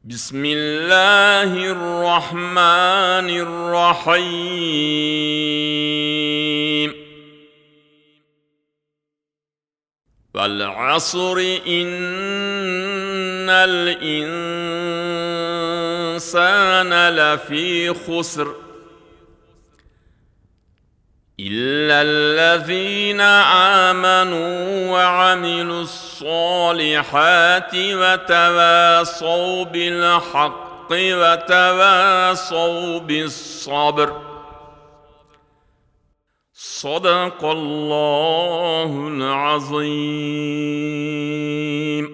بسم الله الرحمن الرحيم والعصر إن الإنسان لفي خسر إلا الذين آمنوا وعملوا الصالحات وتواصوا بالحق وتواصوا بالصبر. صدق الله العظيم.